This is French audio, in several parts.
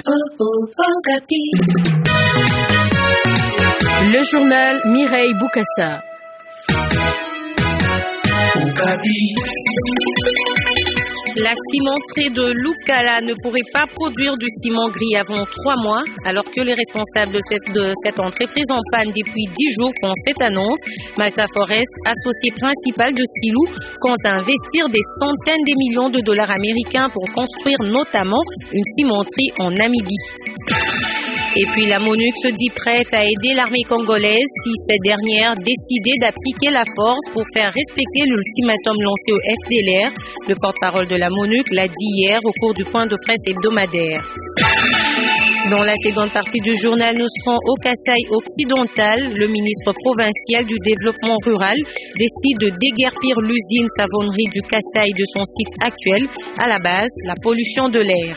Le journal Mireille Boukassa. La cimenterie de Loukala ne pourrait pas produire du ciment gris avant 3 mois, alors que les responsables de cette entreprise en panne depuis 10 jours font cette annonce. Malta Forest, associé principal de Silou, compte investir des centaines de millions de dollars américains pour construire notamment une cimenterie en Namibie. Et puis la MONUC se dit prête à aider l'armée congolaise si cette dernière décidait d'appliquer la force pour faire respecter l'ultimatum lancé au FDLR. Le porte-parole de la MONUC l'a dit hier au cours du point de presse hebdomadaire. Dans la seconde partie du journal, nous serons au Kasaï occidental. Le ministre provincial du développement rural décide de déguerpir l'usine savonnerie du Kasaï de son site actuel. À la base, la pollution de l'air.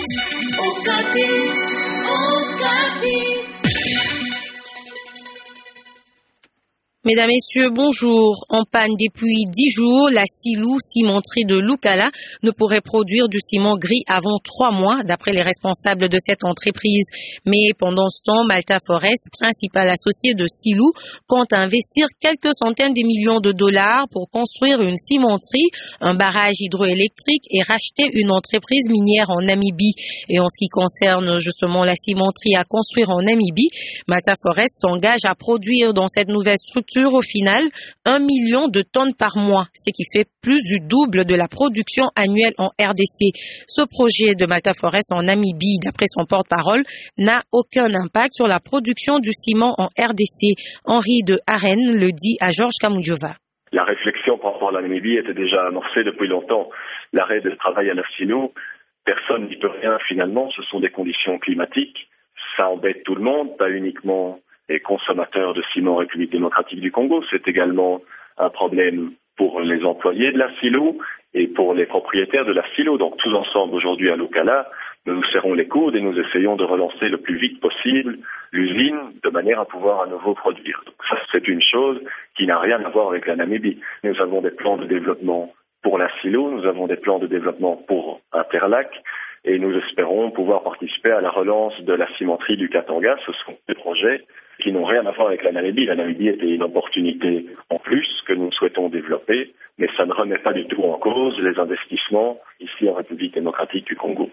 Mesdames, Messieurs, bonjour. En panne depuis 10 jours, la Silou, cimenterie de Loukala, ne pourrait produire du ciment gris avant 3 mois, d'après les responsables de cette entreprise. Mais pendant ce temps, Malta Forest, principal associé de Silou, compte investir quelques centaines de millions de dollars pour construire une cimenterie, un barrage hydroélectrique et racheter une entreprise minière en Namibie. Et en ce qui concerne justement la cimenterie à construire en Namibie, Malta Forest s'engage à produire dans cette nouvelle structure au final 1 million de tonnes par mois, ce qui fait plus du double de la production annuelle en RDC. Ce projet de Malta Forest en Namibie, d'après son porte-parole, n'a aucun impact sur la production du ciment en RDC. Henri de Arène le dit à Georges Kamoudjova. La réflexion par rapport à la Namibie était déjà amorcée depuis longtemps. L'arrêt de travail à la silo, personne n'y peut rien finalement, ce sont des conditions climatiques. Ça embête tout le monde, pas uniquement les consommateurs de ciment en République démocratique du Congo. C'est également un problème pour les employés de la silo et pour les propriétaires de la silo. Donc tous ensemble aujourd'hui à Loukala, nous nous serrons les coudes et nous essayons de relancer le plus vite possible l'usine de manière à pouvoir à nouveau produire. Donc ça, c'est une chose qui n'a rien à voir avec la Namibie. Nous avons des plans de développement pour la silo, nous avons des plans de développement pour Interlac et nous espérons pouvoir participer à la relance de la cimenterie du Katanga. Ce sont des projets qui n'ont rien à voir avec la Namibie. La Namibie était une opportunité en plus que nous souhaitons développer, mais ça ne remet pas du tout en cause les investissements ici en République démocratique du Congo.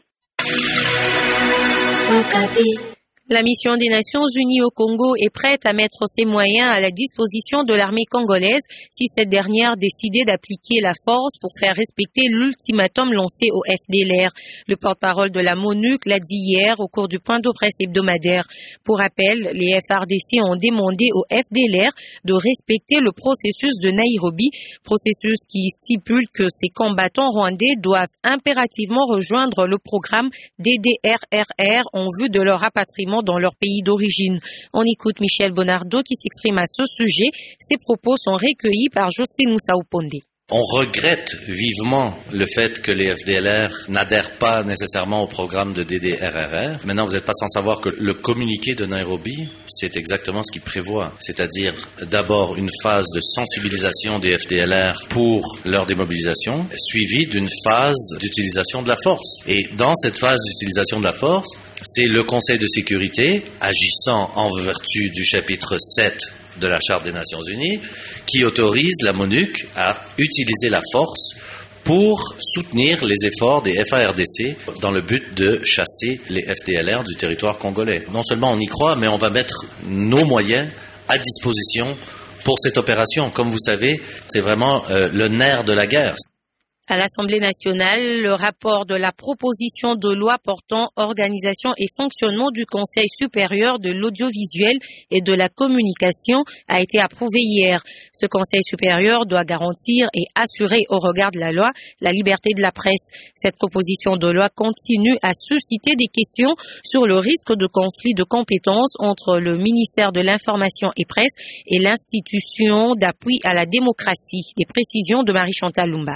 La mission des Nations Unies au Congo est prête à mettre ses moyens à la disposition de l'armée congolaise si cette dernière décidait d'appliquer la force pour faire respecter l'ultimatum lancé au FDLR. Le porte-parole de la MONUC l'a dit hier au cours du point de presse hebdomadaire. Pour rappel, les FARDC ont demandé au FDLR de respecter le processus de Nairobi, processus qui stipule que ces combattants rwandais doivent impérativement rejoindre le programme DDRRR en vue de leur rapatriement dans leur pays d'origine. On écoute Michel Bonardo qui s'exprime à ce sujet. Ses propos sont recueillis par José Nusaoponde. On regrette vivement le fait que les FDLR n'adhèrent pas nécessairement au programme de DDRRR. Maintenant, vous n'êtes pas sans savoir que le communiqué de Nairobi, c'est exactement ce qu'il prévoit. C'est-à-dire d'abord une phase de sensibilisation des FDLR pour leur démobilisation, suivie d'une phase d'utilisation de la force. Et dans cette phase d'utilisation de la force, c'est le Conseil de sécurité, agissant en vertu du chapitre 7 de la Charte des Nations Unies, qui autorise la MONUC à utiliser la force pour soutenir les efforts des FARDC dans le but de chasser les FDLR du territoire congolais. Non seulement on y croit, mais on va mettre nos moyens à disposition pour cette opération. Comme vous savez, c'est vraiment le nerf de la guerre. À l'Assemblée nationale, le rapport de la proposition de loi portant organisation et fonctionnement du Conseil supérieur de l'audiovisuel et de la communication a été approuvé hier. Ce Conseil supérieur doit garantir et assurer au regard de la loi la liberté de la presse. Cette proposition de loi continue à susciter des questions sur le risque de conflit de compétences entre le ministère de l'Information et Presse et l'institution d'appui à la démocratie. Les précisions de Marie-Chantal Lumba.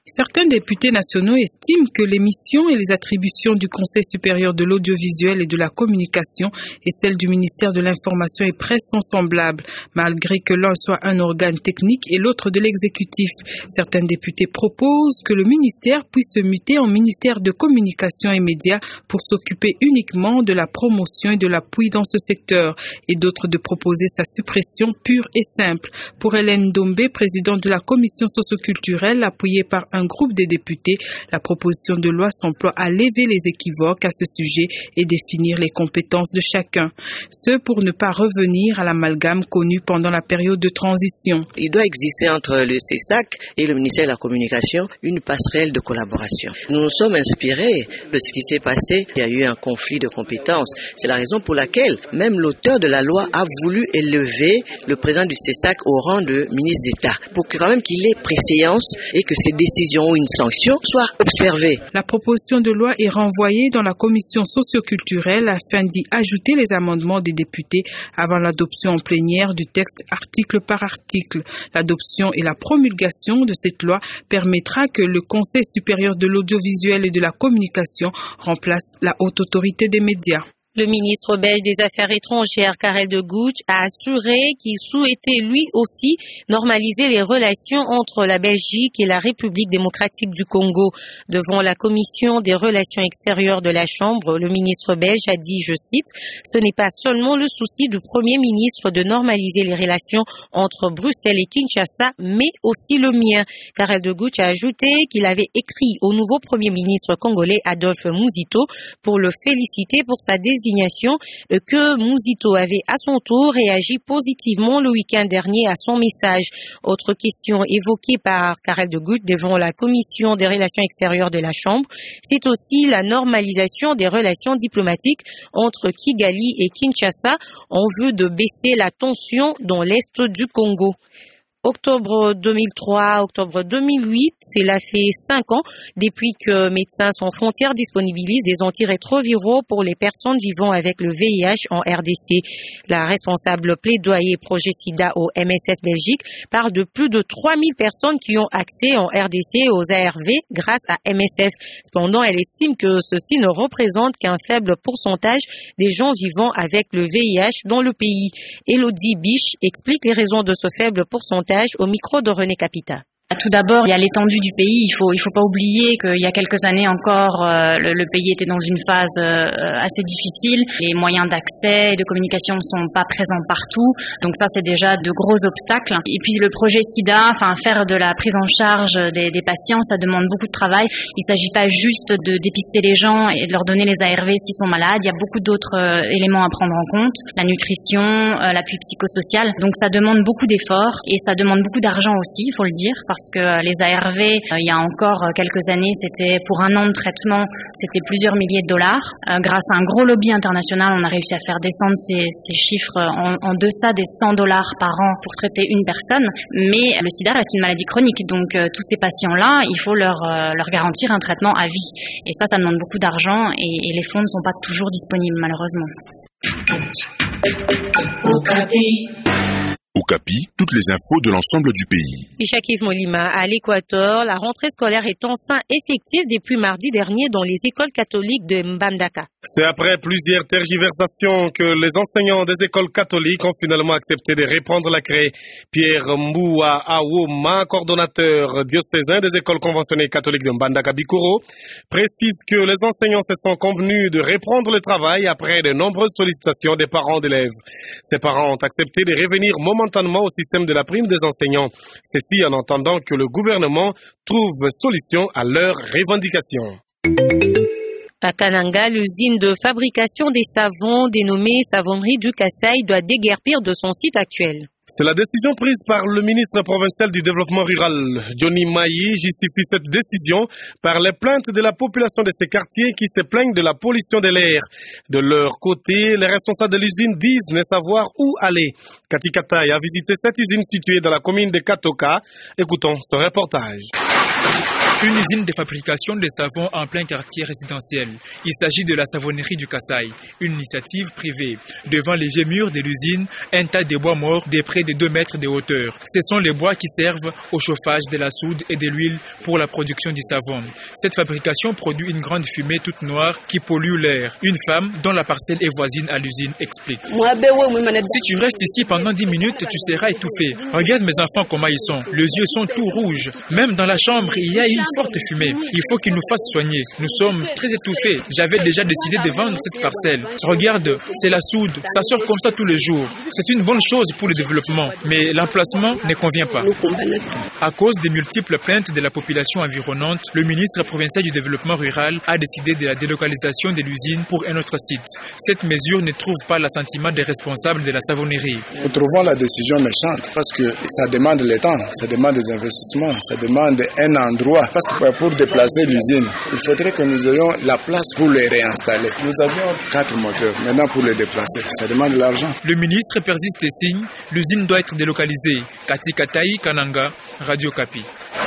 Certains députés nationaux estiment que les missions et les attributions du Conseil supérieur de l'audiovisuel et de la communication et celles du ministère de l'Information et Presse sont semblables, malgré que l'un soit un organe technique et l'autre de l'exécutif. Certains députés proposent que le ministère puisse se muter en ministère de communication et médias pour s'occuper uniquement de la promotion et de l'appui dans ce secteur, et d'autres de proposer sa suppression pure et simple. Pour Hélène Dombé, présidente de la commission socioculturelle, appuyée par un groupe des députés, la proposition de loi s'emploie à lever les équivoques à ce sujet et définir les compétences de chacun. Ce pour ne pas revenir à l'amalgame connu pendant la période de transition. Il doit exister entre le CESAC et le ministère de la Communication une passerelle de collaboration. Nous nous sommes inspirés de ce qui s'est passé. Il y a eu un conflit de compétences. C'est la raison pour laquelle même l'auteur de la loi a voulu élever le président du CESAC au rang de ministre d'État pour que quand même qu'il ait préséance et que ses décisions ou une sanction soient observées. La proposition de loi est renvoyée dans la commission socioculturelle afin d'y ajouter les amendements des députés avant l'adoption en plénière du texte article par article. L'adoption et la promulgation de cette loi permettra que le Conseil supérieur de l'audiovisuel et de la communication remplace la haute autorité des médias. Le ministre belge des Affaires étrangères, Karel de Gucht, a assuré qu'il souhaitait lui aussi normaliser les relations entre la Belgique et la République démocratique du Congo. Devant la commission des relations extérieures de la Chambre, le ministre belge a dit, je cite, « Ce n'est pas seulement le souci du Premier ministre de normaliser les relations entre Bruxelles et Kinshasa, mais aussi le mien. » Karel de Gucht a ajouté qu'il avait écrit au nouveau Premier ministre congolais Adolphe Muzito pour le féliciter pour sa désignation, que Muzito avait à son tour réagi positivement le week-end dernier à son message. Autre question évoquée par Karel de Gucht devant la commission des relations extérieures de la Chambre, c'est aussi la normalisation des relations diplomatiques entre Kigali et Kinshasa en vue de baisser la tension dans l'est du Congo. Octobre 2003, octobre 2008, cela fait 5 ans depuis que Médecins sans frontières disponibilise des antirétroviraux pour les personnes vivant avec le VIH en RDC. La responsable plaidoyer projet SIDA au MSF Belgique parle de plus de 3000 personnes qui ont accès en RDC aux ARV grâce à MSF. Cependant, elle estime que ceci ne représente qu'un faible pourcentage des gens vivant avec le VIH dans le pays. Elodie Biche explique les raisons de ce faible pourcentage au micro de René Capita. Tout d'abord, il y a l'étendue du pays. Il faut pas oublier qu'il y a quelques années encore, le pays était dans une phase assez difficile. Les moyens d'accès et de communication ne sont pas présents partout. Donc ça, c'est déjà de gros obstacles. Et puis le projet SIDA, faire de la prise en charge des patients, ça demande beaucoup de travail. Il ne s'agit pas juste de dépister les gens et de leur donner les ARV s'ils sont malades. Il y a beaucoup d'autres éléments à prendre en compte. La nutrition, l'appui psychosocial. Donc ça demande beaucoup d'efforts et ça demande beaucoup d'argent aussi, il faut le dire, parce que les ARV, il y a encore quelques années, c'était pour un an de traitement, c'était plusieurs milliers de dollars. Grâce à un gros lobby international, on a réussi à faire descendre ces chiffres en deçà des $100 par an pour traiter une personne. Mais le sida reste une maladie chronique, donc tous ces patients-là, il faut leur garantir un traitement à vie. Et ça demande beaucoup d'argent et les fonds ne sont pas toujours disponibles, malheureusement. Okapi, toutes les infos de l'ensemble du pays. Ishakif Molima, à l'Équateur, la rentrée scolaire est enfin effective depuis mardi dernier dans les écoles catholiques de Mbandaka. C'est après plusieurs tergiversations que les enseignants des écoles catholiques ont finalement accepté de reprendre la craie. Pierre Mboua Aouma, coordonnateur diocésain des écoles conventionnées catholiques de Mbandaka Bikoro, précise que les enseignants se sont convenus de reprendre le travail après de nombreuses sollicitations des parents d'élèves. Ces parents ont accepté de revenir momentanément au système de la prime des enseignants. Ceci en attendant que le gouvernement trouve solution à leurs revendications. À Kananga, l'usine de fabrication des savons dénommée Savonnerie du Kassai doit déguerpir de son site actuel. C'est la décision prise par le ministre provincial du développement rural. Johnny Mayi justifie cette décision par les plaintes de la population de ces quartiers qui se plaignent de la pollution de l'air. De leur côté, les responsables de l'usine disent ne savoir où aller. Cathy Kataï a visité cette usine située dans la commune de Katoka. Écoutons ce reportage. Une usine de fabrication de savon en plein quartier résidentiel. Il s'agit de la savonnerie du Kasaï, une initiative privée. Devant les vieux murs de l'usine, un tas de bois morts de près de 2 mètres de hauteur. Ce sont les bois qui servent au chauffage de la soude et de l'huile pour la production du savon. Cette fabrication produit une grande fumée toute noire qui pollue l'air. Une femme dont la parcelle est voisine à l'usine explique. Si tu restes ici pendant 10 minutes, tu seras étouffé. Regarde mes enfants comment ils sont. Les yeux sont tout rouges. Même dans la chambre, il y a une forte fumée. Il faut qu'ils nous fassent soigner. Nous sommes très étouffés. J'avais déjà décidé de vendre cette parcelle. Regarde, c'est la soude. Ça sort comme ça tous les jours. C'est une bonne chose pour le développement, mais l'emplacement ne convient pas. À cause des multiples plaintes de la population environnante, le ministre provincial du développement rural a décidé de la délocalisation de l'usine pour un autre site. Cette mesure ne trouve pas l'assentiment des responsables de la savonnerie. Nous trouvons la décision méchante parce que ça demande le temps, ça demande des investissements, ça demande un endroit. Parce que pour déplacer l'usine, il faudrait que nous ayons la place pour les réinstaller. Nous avions 4 moteurs, maintenant pour les déplacer, ça demande de l'argent. Le ministre persiste et signe, l'usine doit être délocalisée. Kati Kataï, Kananga, Radio Kapi.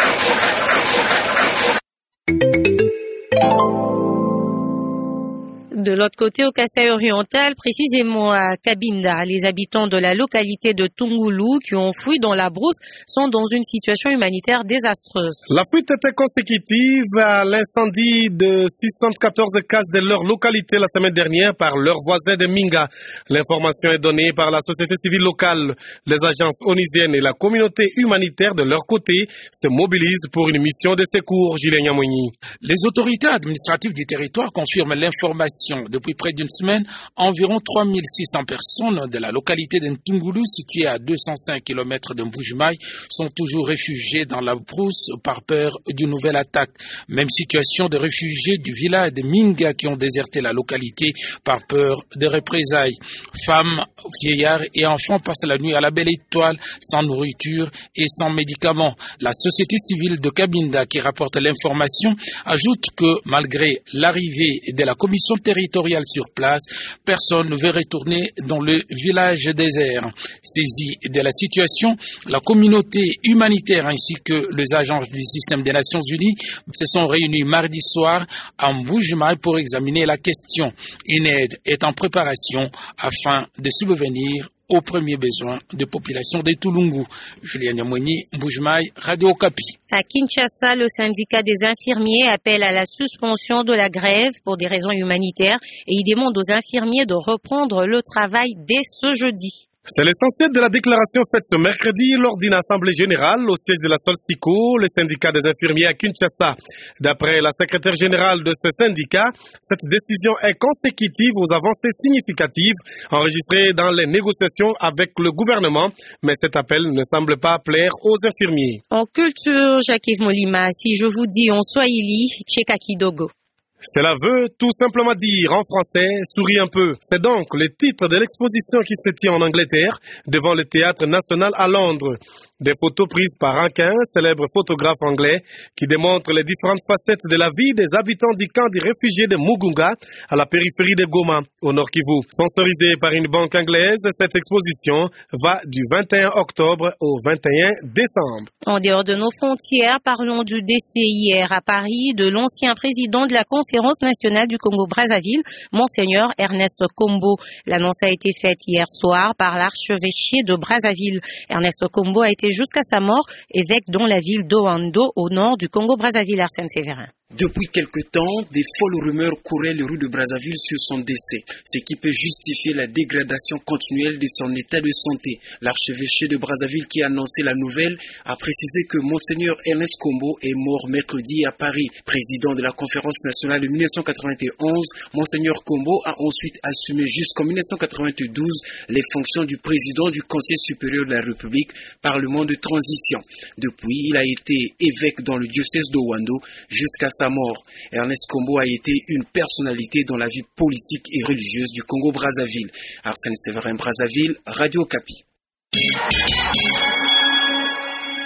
De l'autre côté, au Kasaï oriental, précisément à Cabinda, les habitants de la localité de Tungulu qui ont fui dans la brousse sont dans une situation humanitaire désastreuse. La fuite était consécutive à l'incendie de 614 cases de leur localité la semaine dernière par leurs voisins de Minga. L'information est donnée par la société civile locale. Les agences onusiennes et la communauté humanitaire de leur côté se mobilisent pour une mission de secours. Julien Nyamouini. Les autorités administratives du territoire confirment l'information. Depuis près d'une semaine, environ 3600 personnes de la localité de Ntungulu, située à 205 km de Mbujimaï, sont toujours réfugiées dans la brousse par peur d'une nouvelle attaque. Même situation de réfugiés du village de Minga qui ont déserté la localité par peur de représailles. Femmes, vieillards et enfants passent la nuit à la belle étoile, sans nourriture et sans médicaments. La société civile de Cabinda, qui rapporte l'information, ajoute que malgré l'arrivée de la commission territoriale sur place, personne ne veut retourner dans le village désert. Saisie de la situation, la communauté humanitaire ainsi que les agences du système des Nations Unies se sont réunis mardi soir à Mbujimaï pour examiner la question. Une aide est en préparation afin de subvenir aux premiers besoins de population de Tulungu. Julien Nyamouini, Mbujimaï, Radio Okapi. À Kinshasa, le syndicat des infirmiers appelle à la suspension de la grève pour des raisons humanitaires et il demande aux infirmiers de reprendre le travail dès ce jeudi. C'est l'essentiel de la déclaration faite ce mercredi lors d'une assemblée générale au siège de la Solstico, le syndicat des infirmiers à Kinshasa. D'après la secrétaire générale de ce syndicat, cette décision est consécutive aux avancées significatives enregistrées dans les négociations avec le gouvernement, mais cet appel ne semble pas plaire aux infirmiers. En culture, Jacques-Yves Molima, si je vous dis en swahili, Cheka Kidogo. Cela veut tout simplement dire en français, souris un peu. C'est donc le titre de l'exposition qui se tient en Angleterre devant le Théâtre National à Londres. Des photos prises par Rankin, célèbre photographe anglais, qui démontrent les différentes facettes de la vie des habitants du camp des réfugiés de Mugunga, à la périphérie de Goma, au Nord Kivu. Sponsorisée par une banque anglaise, cette exposition va du 21 octobre au 21 décembre. En dehors de nos frontières, parlons du décès hier à Paris de l'ancien président de la Conférence nationale du Congo-Brazzaville, Monseigneur Ernest Kombo. L'annonce a été faite hier soir par l'archevêché de Brazzaville. Ernest Kombo a été jusqu'à sa mort évêque dans la ville d'Oando, au nord du Congo-Brazzaville. Arsène Séverin. Depuis quelque temps, des folles rumeurs couraient les rues de Brazzaville sur son décès, ce qui peut justifier la dégradation continuelle de son état de santé. L'archevêché de Brazzaville qui a annoncé la nouvelle a précisé que Monseigneur Ernest Kombo est mort mercredi à Paris. Président de la Conférence nationale de 1991, Monseigneur Kombo a ensuite assumé jusqu'en 1992 les fonctions du président du Conseil supérieur de la République, Parlement de transition. Depuis, il a été évêque dans le diocèse d'Oando jusqu'à sa mort. Ernest Kombo a été une personnalité dans la vie politique et religieuse du Congo-Brazzaville. Arsène Séverin, Brazzaville, Radio Okapi.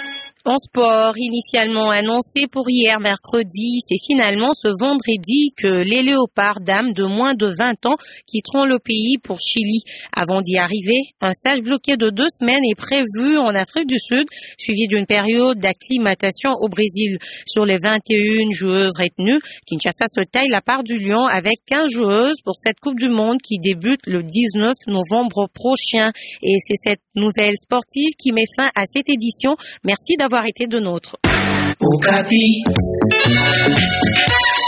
En sport, initialement annoncé pour hier mercredi, c'est finalement ce vendredi que les léopards dames de moins de 20 ans quitteront le pays pour Chili. Avant d'y arriver, un stage bloqué de 2 semaines est prévu en Afrique du Sud, suivi d'une période d'acclimatation au Brésil. Sur les 21 joueuses retenues, Kinshasa se taille la part du lion avec 15 joueuses pour cette Coupe du Monde qui débute le 19 novembre prochain. Et c'est cette nouvelle sportive qui met fin à cette édition. Merci d'avoir été de nôtres.